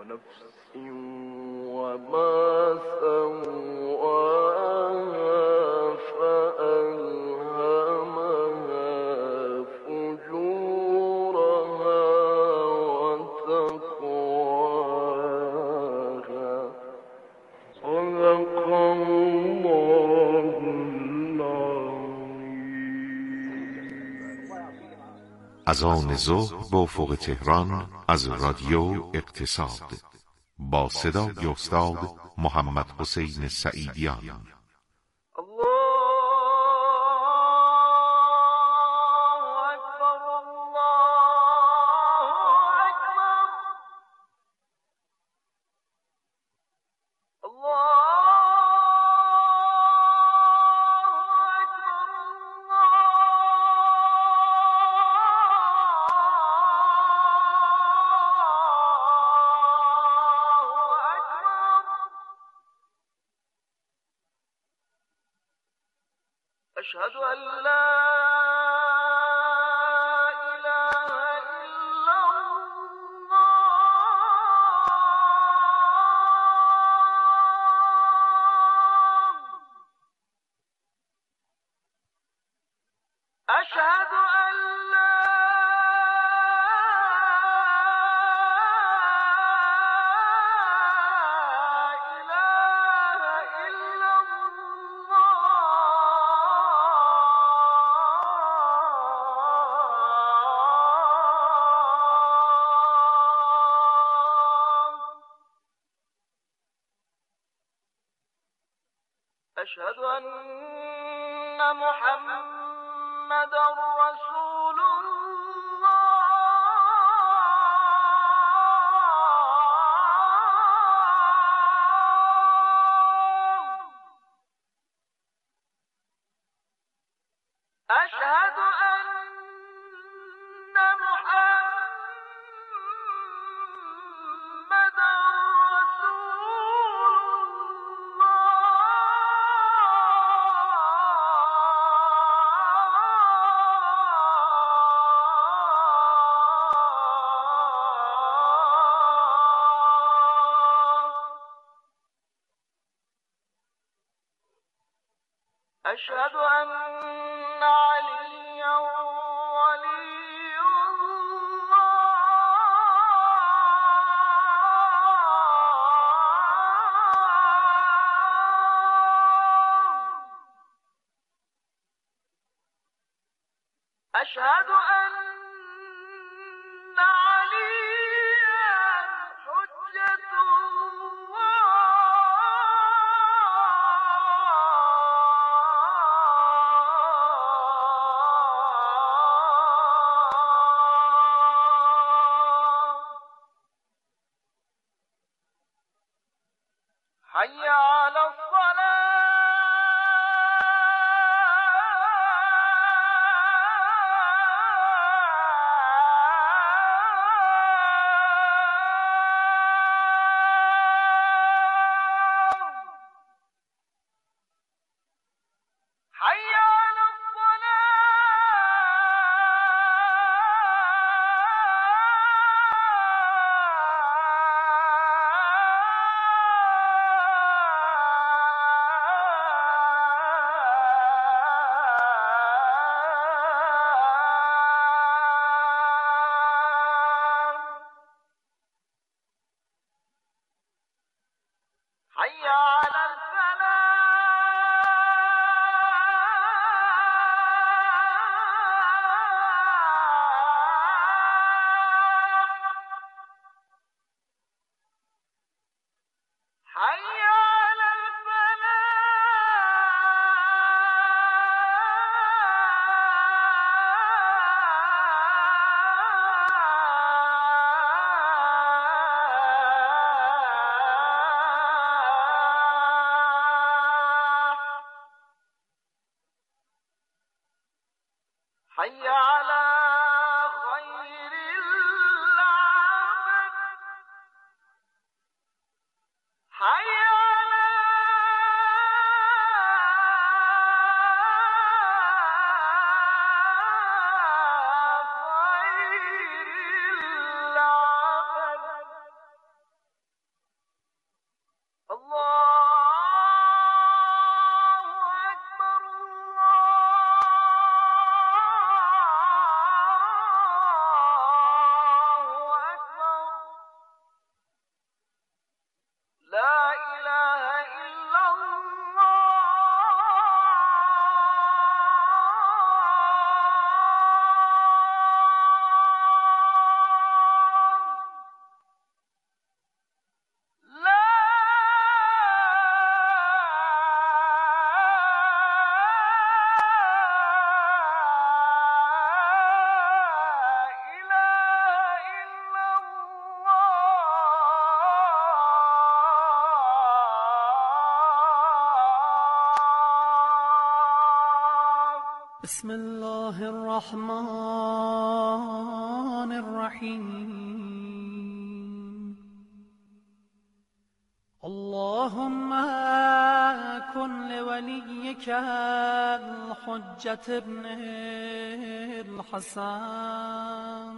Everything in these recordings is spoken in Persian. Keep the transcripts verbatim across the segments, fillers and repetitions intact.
ونفس وما سواها فألهمها فجورها وتقواها. صدق الله العظيم. اذان ظهر به افق تهران از رادیو اقتصاد با صدای استاد محمد حسین سعیدیان. أشهد أن لا إله إلا الله. أشهد أن لا أشهد أن محمدًا رسول الله. أشهد أن محمدًا أشهد أن عليا ولي الله. أشهد أن عليا حجة الله. حي على الصلاة. حي على الصلاة. بسم الله الرحمن الرحیم. اللهم كن لوليك الحجة ابن الحسن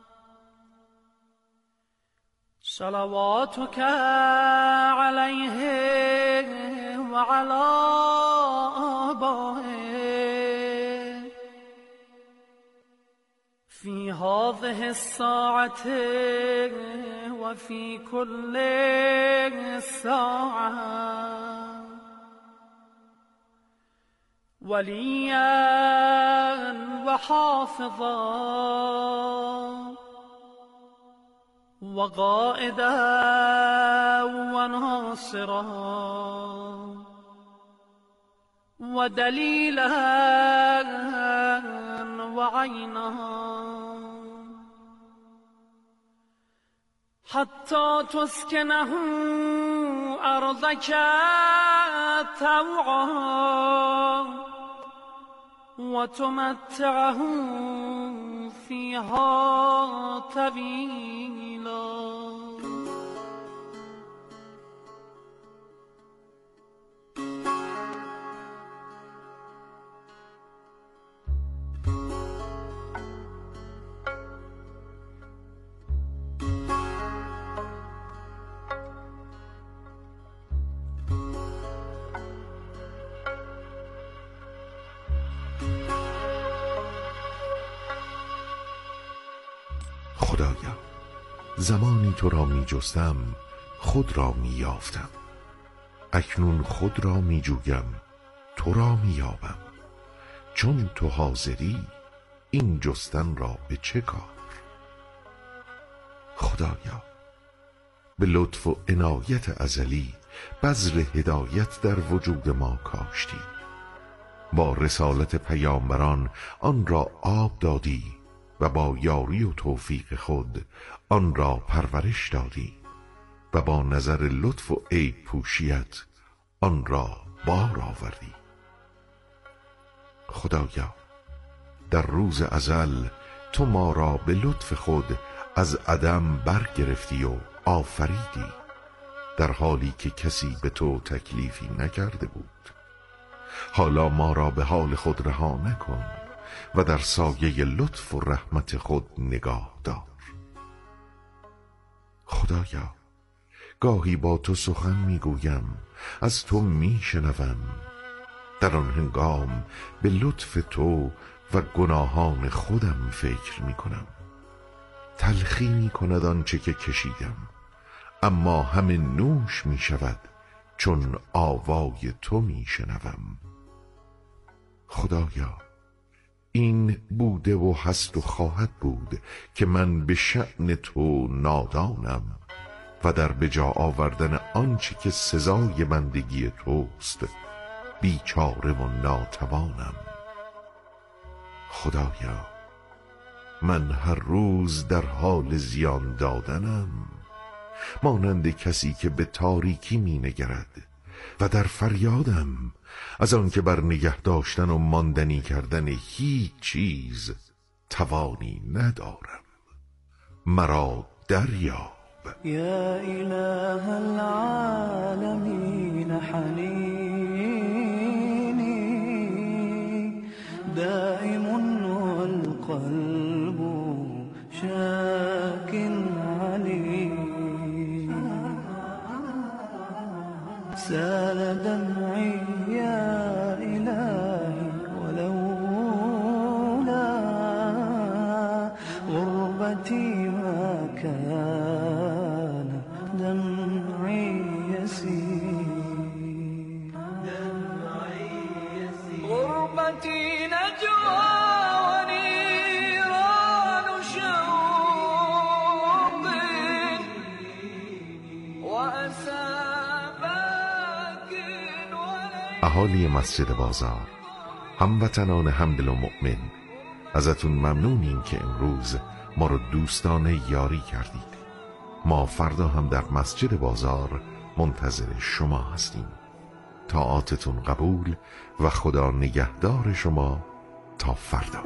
صلواتك عليه وعلى آبائه في هذه الساعة وفي كل ساعة وليا وحافظا وقائدا وناصرا ودليلا وعينا حتى تسكنه أرضك طوعا وتمتعه فيها طويلا. خدایا، زمانی تو را می جستم خود را می یافتم، اکنون خود را می جویم تو را می یابم. چون تو حاضری این جستن را به چه کار؟ خدایا، به لطف و عنایت ازلی بذر هدایت در وجود ما کاشتی، با رسالت پیامبران آن را آب دادی و با یاری و توفیق خود آن را پرورش دادی و با نظر لطف و عیب پوشیت آن را بار آوردی. خدایا، در روز ازل تو ما را به لطف خود از عدم برگرفتی و آفریدی، در حالی که کسی به تو تکلیفی نکرده بود. حالا ما را به حال خود رها نکن و در سایه لطف و رحمت خود نگاه دار. خدایا، گاهی با تو سخن میگویم، از تو میشنوم، در آن هنگام به لطف تو و گناهان خودم فکر میکنم. تلخی میکند آنچه که کشیدم، اما همه نوش میشود چون آوای تو میشنوم. خدایا، این بوده و هست و خواهد بود که من به شأن تو نادانم و در بجا آوردن آنچه که سزای بندگی توست بیچاره و ناتوانم. خدایا، من هر روز در حال زیان دادنم، مانند کسی که به تاریکی می نگرد و در فریادم از آن که بر نگه داشتن و ماندنی کردن هیچ چیز توانی ندارم. مرا دریاب. یا اله العالمین حنینی دائم والقلب شاك علیم سال دمعي يا إلهي ولولا غربتي ما كان دمعي يسير غربتي نجوى ونيران شوق وأسى اهالی مسجد بازار، هموطنان همدل و مؤمن، ازتون ممنونیم که امروز ما رو دوستانه یاری کردید. ما فردا هم در مسجد بازار منتظر شما هستیم. طاعاتتون قبول و خدا نگهدار شما تا فردا.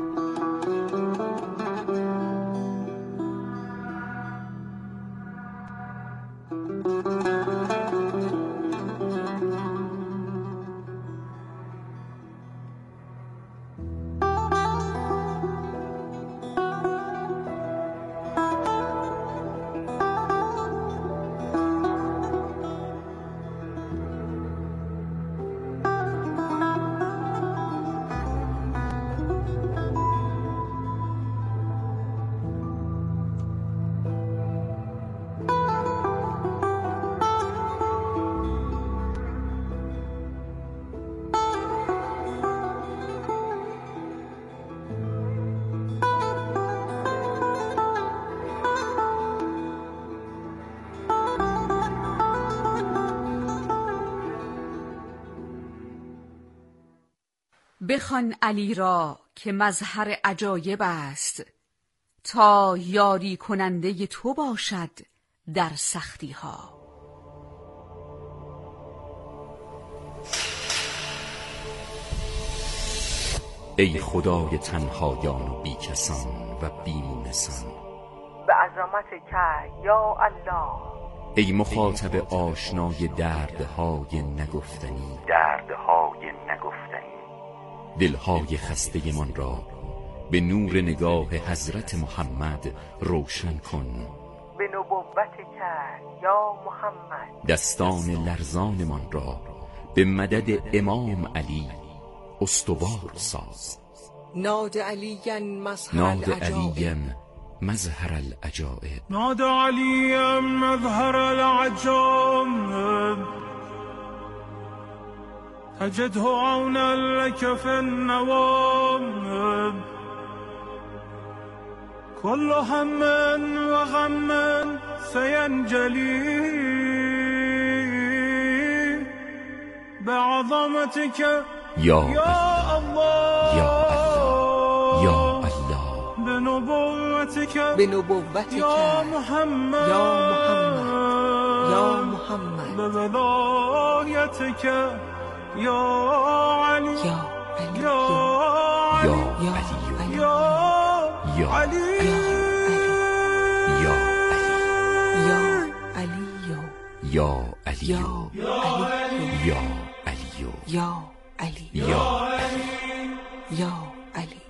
بخوان علی را که مظهر عجایب است، تا یاری کننده تو باشد در سختی ها. ای خدای تنهایان و بیکسان و بیمونسان، به عظمتک یا الله. ای مخاطب آشنای دردهای نگفتنی، دردهای نگفتنی. دلهای خسته من را به نور نگاه حضرت محمد روشن کن. به نبوتک یا محمد. دستان لرزان من را به مدد امام علی استوار ساز. ناد علیاً مظهر ناد العجائب. علیاً مظهر العجائب. ناد علیاً مظهر العجائب. تجده عونا لك في النوام. كل هم وغم سينجلي بعظمتك یا يا الله یا الله یا الله. بنبوتك به نبوتک یا محمد یا محمد یا محمد. بولایتك یا علی یا علی یا یا علی علی یا یا علی یا علی یا علی یا یا علی یا علی یا یا علی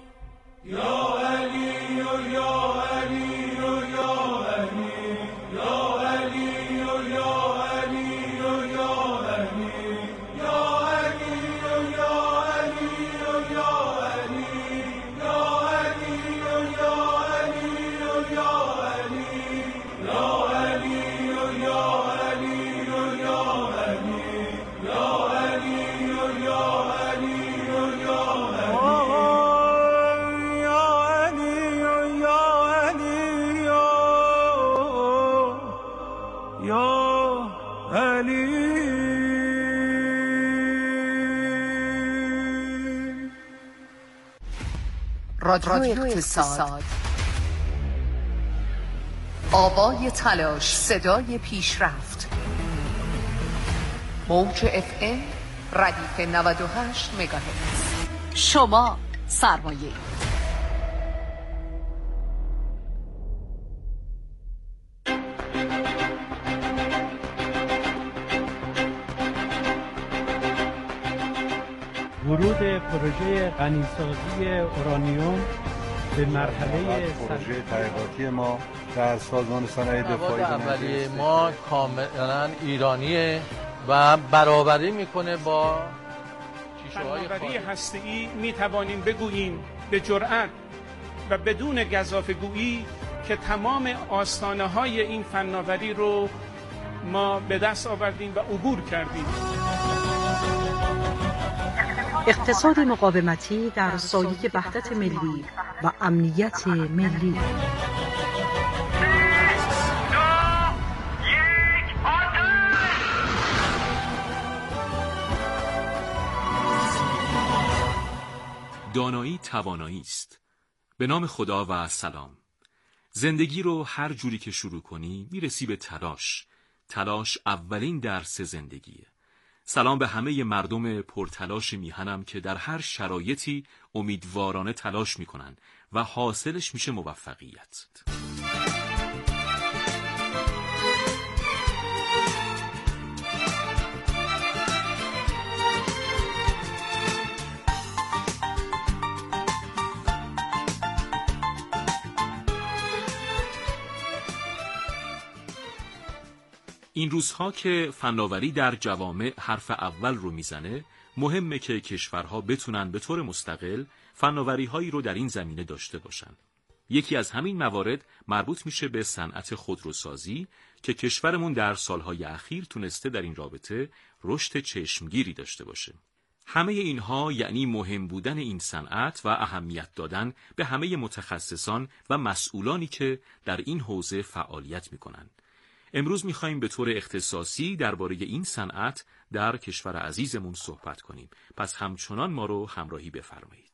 رادیو اقتصاد، آوای تلاش، صدای پیشرفت. موج اف ام ردیف نود و هشت مگاهرتز. شما سرمایه. ورود پروژه غنیسازی اورانیوم به مرحله پروژه تحقیقاتی ما در سازمان صنایع دفاعی اولیه ما کاملا ایرانیه و برابری میکنه با شیشه‌های فناوری هسته‌ای می توانیم بگوییم به جرأت و بدون گزافه‌گویی که تمام آستانه‌های این فناوری رو ما به دست آوردیم و عبور کردیم. اقتصاد مقاومتی در سایه وحدت ملی و امنیت ملی. دانایی توانایی است. به نام خدا و سلام. زندگی رو هر جوری که شروع کنی میرسی به تلاش. تلاش اولین درس زندگیه. سلام به همه مردم پرتلاش میهنم که در هر شرایطی امیدوارانه تلاش میکنن و حاصلش میشه موفقیت. این روزها که فناوری در جوامع حرف اول رو میزنه، مهمه که کشورها بتونن به طور مستقل فناوری‌هایی رو در این زمینه داشته باشن. یکی از همین موارد مربوط میشه به صنعت خودروسازی که کشورمون در سالهای اخیر تونسته در این رابطه رشد چشمگیری داشته باشه. همه اینها یعنی مهم بودن این صنعت و اهمیت دادن به همه متخصصان و مسئولانی که در این حوزه فعالیت میکنن. امروز میخوایم به طور اختصاصی درباره این صنعت در کشور عزیزمون صحبت کنیم. پس همچنان ما رو همراهی بفرمایید.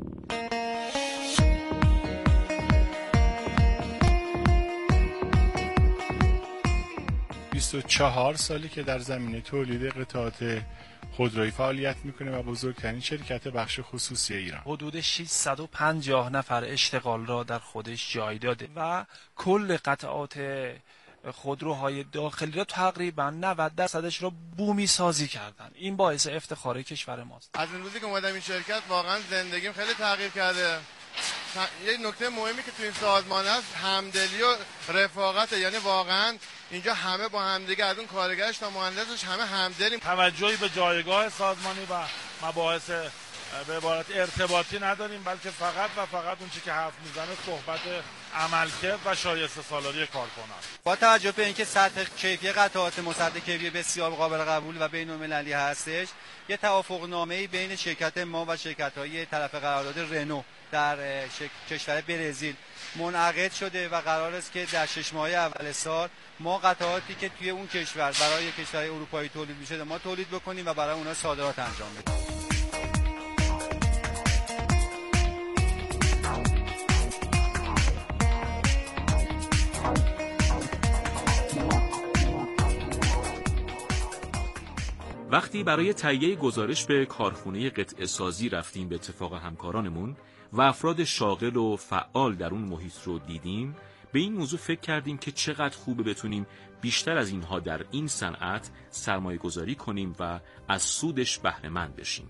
بیست و چهار سالی که در زمینه تولید قطعات خودرویی فعالیت میکنه و بزرگترین شرکت بخش خصوصی ایران. حدود ششصد و پنجاه نفر اشتغال را در خودش جای داده و کل قطعات خودروهای داخلی را تقریبا نود درصدش را بومی سازی کردن. این باعث افتخار کشور ماست. از این روزی که اومدم این شرکت واقعا زندگیم خیلی تغییر کرده. یه نکته مهمی که تو این سازمان هست همدلی و رفاقت، یعنی واقعا اینجا همه با همدیگه از اون کارگرش تا مهندسش همه همدلیم. توجهی به جایگاه سازمانی و مباحث به عبارت ارتباطی نداریم، بلکه فقط و فقط اون چیزی که حرف میزنه صحبت عملکرد و شایسته سالاری کارکنان. با توجه به اینکه سطح کیفی قطعات مصدق کیفی بسیار قابل قبول و بین‌المللی هستش، یه توافقنامه‌ای بین شرکت ما و شرکت‌های طرف قرارداد رنو در کشور برزیل منعقد شده و قرار است که در شش ماه اول سال ما قطعاتی که توی اون کشور برای کشورهای اروپایی تولید میشه ما تولید بکنیم و برای اونها صادرات انجام بدیم. وقتی برای تهیه گزارش به کارخونه قطعه سازی رفتیم به اتفاق همکارانمون و افراد شاغل و فعال در اون محیط رو دیدیم، به این موضوع فکر کردیم که چقدر خوبه بتونیم بیشتر از اینها در این صنعت سرمایه گذاری کنیم و از سودش بهره مند بشیم.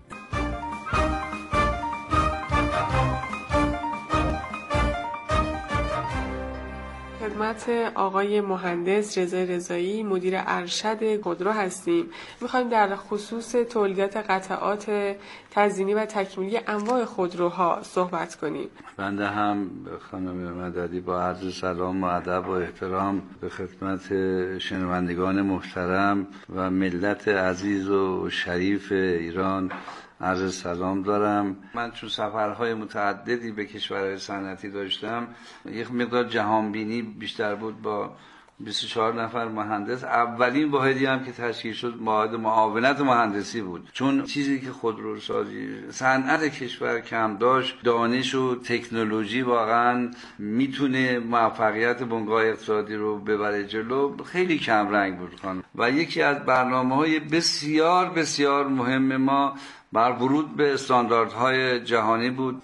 خدمت آقای مهندس رضا رضایی مدیر ارشد خودرو هستیم. میخوایم در خصوص تولیدات قطعات تزیینی و تکمیلی انواع خودروها صحبت کنیم. بنده هم خانم مددی با عرض سلام و ادب و احترام به خدمت شنوندگان محترم و ملت عزیز و شریف ایران عرض سلام دارم. من چون سفرهای متعددی به کشورهای صنعتی داشتم، یک مقدار جهانبینی بیشتر بود. با بیست و چهار نفر مهندس، اولین واحدی هم که تشکیل شد واحد معاونت مهندسی بود، چون چیزی که خودروسازی صنعت کشور کم داشت دانش و تکنولوژی واقعا میتونه موفقیت بنگاه اقتصادی رو ببره جلو، خیلی کم رنگ بود خانم. و یکی از برنامه‌های بسیار بسیار مهم ما بر ورود به استانداردهای جهانی بود.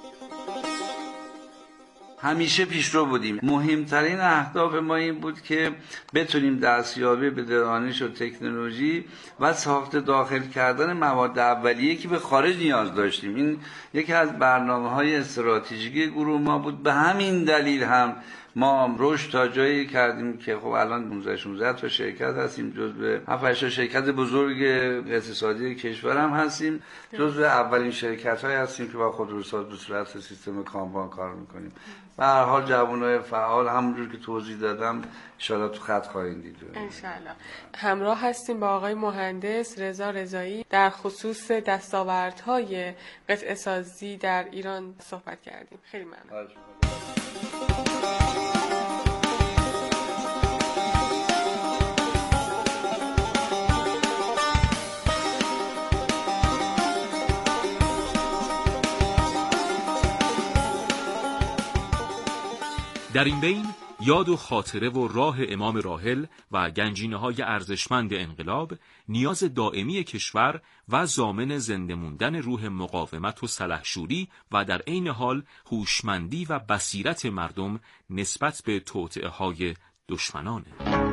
همیشه پیشرو بودیم. مهمترین اهداف ما این بود که بتونیم دستیابی به دانش و تکنولوژی و ساخت داخل کردن مواد اولیه که به خارج نیاز داشتیم. این یکی از برنامه‌های استراتژیکی گروه ما بود. به همین دلیل هم ما رشد تا جایی کردیم که خب الان پانزده شانزده تا شرکت هستیم، جزو هفت هشت شرکت بزرگ اقتصادی کشور هم هستیم، جزو اولین شرکت های هستیم که با خودروساز به صورت سیستم کانبان کار میکنیم. به هر حال جوانای فعال همونجور که توضیح دادم ان شاءالله تو خط خواهید دید. ان شاءالله. همراه هستیم با آقای مهندس رضا رضایی در خصوص دستاوردهای قطعه سازی در ایران صحبت کردیم. خیلی ممنون. در این بین یاد و خاطره و راه امام راحل و گنجینه‌های ارزشمند انقلاب، نیاز دائمی کشور و ضامن زنده موندن روح مقاومت و سلحشوری و در عین حال هوشمندی و بصیرت مردم نسبت به توطئه‌های دشمنانه.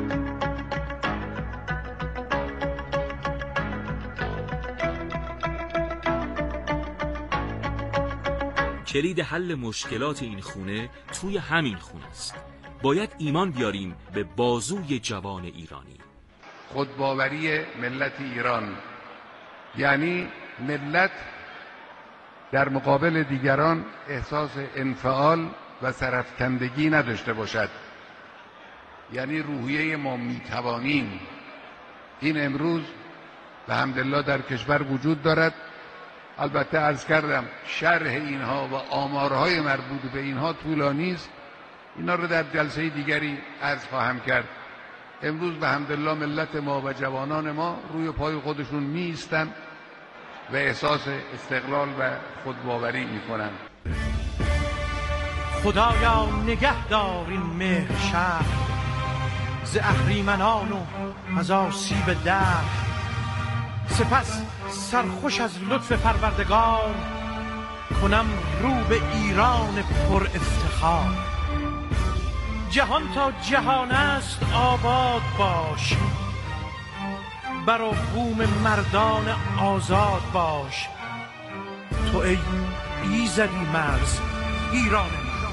کلید حل مشکلات این خونه توی همین خونه است. باید ایمان بیاریم به بازوی جوان ایرانی. خودباوری ملت ایران یعنی ملت در مقابل دیگران احساس انفعال و سرفکندگی نداشته باشد، یعنی روحیه ما میتوانیم. این امروز به حمدالله در کشور وجود دارد. البته عرض کردم شرح اینها و آمارهای مربوط به اینها طولانی است، اینا رو در جلسه دیگری عرض خواهم کرد. امروز به حمدالله ملت ما و جوانان ما روی پای خودشون می ایستند و احساس استقلال و خودباوری می کنند. خدایا نگهدار این مهر شهر ز اهریمنان و از آسیب دهر، سپس سرخوش از لطف پروردگار کنم رو به ایران پر افتخار. جهان تا جهان است آباد باش، بر و بوم مردان آزاد باش. تو ای ایزدی مرز ایران.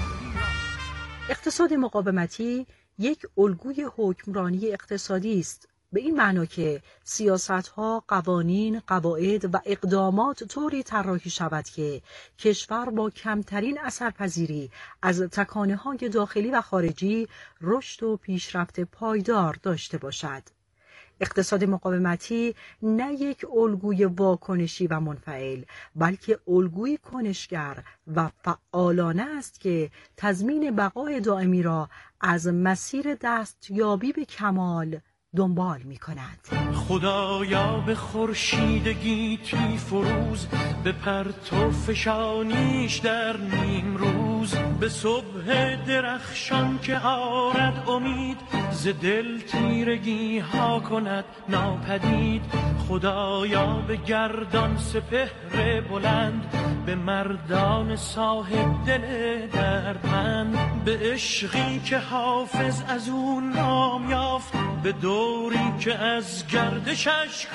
اقتصاد مقاومتی یک الگوی حکمرانی اقتصادی است، به این معنا که سیاست‌ها، قوانین، قواعد و اقدامات طوری طراحی شود که کشور با کمترین اثرپذیری از تکانه‌های داخلی و خارجی رشد و پیشرفت پایدار داشته باشد. اقتصاد مقاومتی نه یک الگوی واکنشی و منفعل، بلکه الگوی کنشگر و فعالانه است که تضمین بقای دائمی را از مسیر دستیابی به کمال دنبال می کند. خدایا به خورشیدگی تی فروز، به پرتو فشانیش در نیم روز، به صبح درخشان که آرد امید، ز دل تیرگی ها کند ناپدید. خدایا به گردان سپهر بلند، به مردان صاحب دل دردمند، به عشقی که حافظ از اون نام یافت، به دوری که از گردشش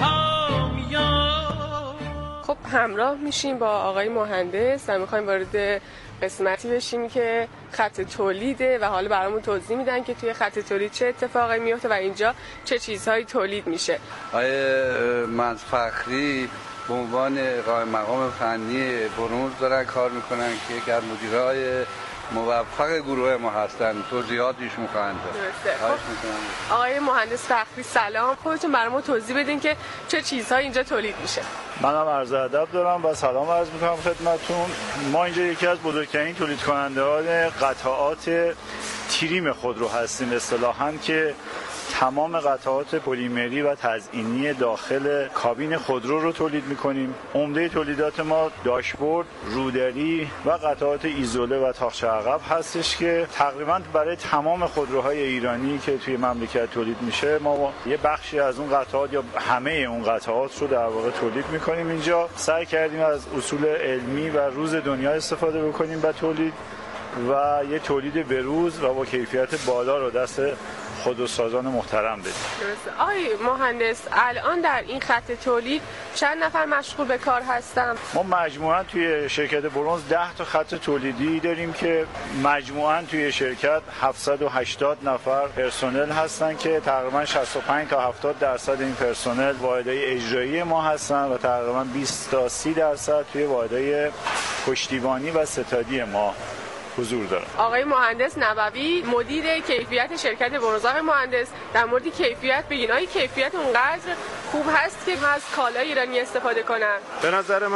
کامیافت. خب همراه میشیم با آقای مهندس و میخوایم وارد قسمتی بشیم که خط تولیده و حالا برامون توضیح میدن که توی خط تولید چه اتفاقی میفته و اینجا چه چیزهایی تولید میشه. آقای مهندس فخری به عنوان قائم مقام فنی برنز دارن کار میکنن که یکی از مدیرای موفق گروه ما هستن. توضیحات ایشون خواهند داد. خب آقای مهندس فخری سلام، خودتون برامون توضیح بدین که چه چیزهایی اینجا تولید میشه. منم عرض ادب دارم و سلام عرض میکنم خدمتتون. ما اینجا یکی از بزرگترین تولید کننده‌های قطعات تریم خودرو هستیم اصطلاحاً، که تمام قطعات پلیمری و تزئینی داخل کابین خودرو رو تولید می‌کنیم. عمده تولیدات ما داشبورد، رودری و قطعات ایزوله و تاقچه عقب هستش که تقریباً برای تمام خودروهای ایرانی که توی مملکت تولید میشه ما یه بخشی از اون قطعات یا همه اون قطعات رو در واقع تولید می‌کنیم. اینجا سعی کردیم از اصول علمی و روز دنیا استفاده بکنیم و تولید و یه تولید بروز و با کیفیت بالا رو دست خودروسازان محترم بدیم. درسته. آقای مهندس الان در این خط تولید چند نفر مشغول به کار هستن؟ ما مجموعاً توی شرکت برنز ده تا خط تولیدی داریم که مجموعاً توی شرکت هفتصد و هشتاد نفر پرسنل هستن که تقریباً شصت و پنج تا هفتاد درصد این پرسنل واحدهای اجرایی ما هستن و تقریباً بیست تا سی درصد توی واحدهای پشتیبانی و ستادی ما حضور دارم. آقای مهندس نبوی مدیر کیفیت شرکت برنز. آقای مهندس در مورد کیفیت بگین، آیا کیفیت اونقدر خوب هست که از کالای ایرانی استفاده کنن؟ به نظر من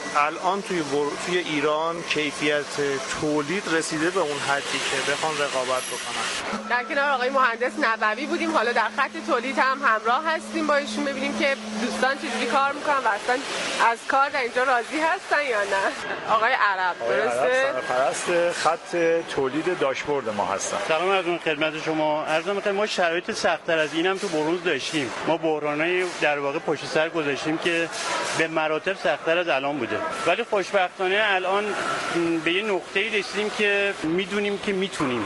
الان توی بر... توی ایران کیفیت تولید رسیده به اون حدی که بخوان رقابت بکنن. در کنار آقای مهندس نبوی بودیم، حالا در خط تولید هم همراه هستیم با ایشون ببینیم که دوستان چجوری کار میکنن و اصلا از کار در اینجا راضی هستن یا نه. آقای عرب درسته؟ سرپرست خط تولید داشبورد ما هستن. سلام عرض خدمت شما. عرض می‌کنم ما شرایط سخت‌تر از اینم تو برنز داشتیم. ما بحرانای در واقع پشت سر گذاشتیم که به مراتب سخت‌تر از الان بوده. ولی خوشبختانه الان به یه نقطه‌ای رسیدیم که میدونیم که میتونیم.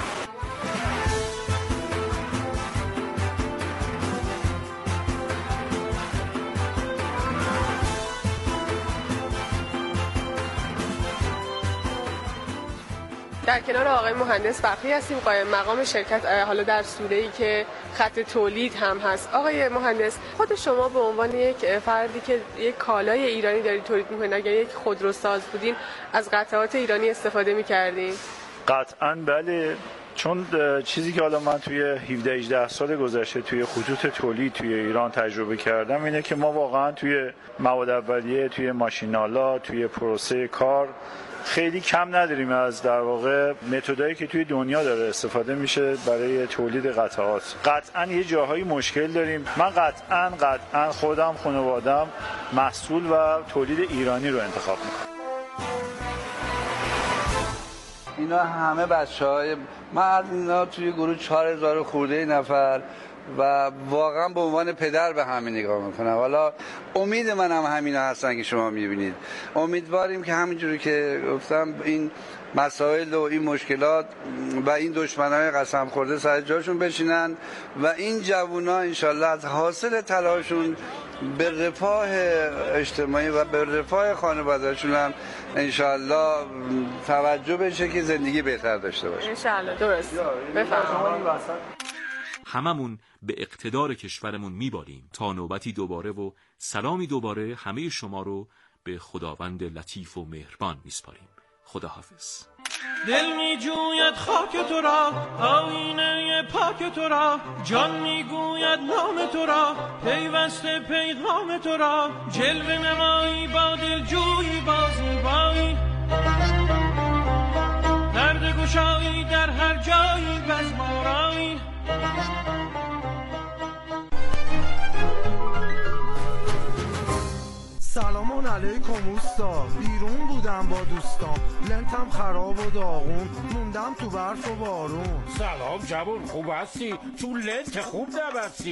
در کنار آقای مهندس فخری هستیم، قائم مقام شرکت، حالا در سوره‌ای که خط تولید هم هست. آقای مهندس، خود شما به عنوان یک فردی که یک کالای ایرانی دارید تولید می‌کنید، اگر یک خودروساز بودین از قطعات ایرانی استفاده می‌کردین؟ قطعاً بله، چون چیزی که حالا من توی هفده هجده سال گذشته توی خطوط تولید توی ایران تجربه کردم اینه که ما واقعاً توی مواد اولیه، توی ماشینالا، توی پروسه کار خیلی کم نداریم از در واقع متدایی که توی دنیا داره استفاده میشه برای تولید قطعات. قطعاً یه جاهایی مشکل داریم. من قطعاً قطعاً خودم خانواده‌ام محصول و تولید ایرانی رو انتخاب میکنم. اینا همه بچه‌های من از اینا توی گروه چهار هزار خورده نفر و واقعا به عنوان پدر به همین نگاه میکنم. حالا امید من هم همینا هستن که شما میبینید. امیدواریم که همینجوری که گفتم این مسائل و این مشکلات و این دشمنای قسم خورده سر جاشون بشینن و این جوونا انشالله از حاصل تلاشون به رفاه اجتماعی و به رفاه خانواده‌شون هم انشالله توجه بشه که زندگی بهتر داشته باشه. انشالله. درست. بفرمایید. هممون به اقتدار کشورمون میبالیم تا نوبتی دوباره و سلامی دوباره همه شما رو به خداوند لطیف و مهربان میسپاریم. خداحافظ. دل میجوید خاک تو را، آینه پاک تو را، جان میگوید نام تو را، پیوسته پیغام تو را، جلوه نمایی با دل جویی با زیبایی، درد گشایی در هر جایی بزمارایی. سلامان علیکم اوستا، بیرون بودم با دوستام، لنتم خراب و داغون، موندم تو برف و بارون. سلام جوان، خوب هستی؟ تو لنت خوب نبستی؟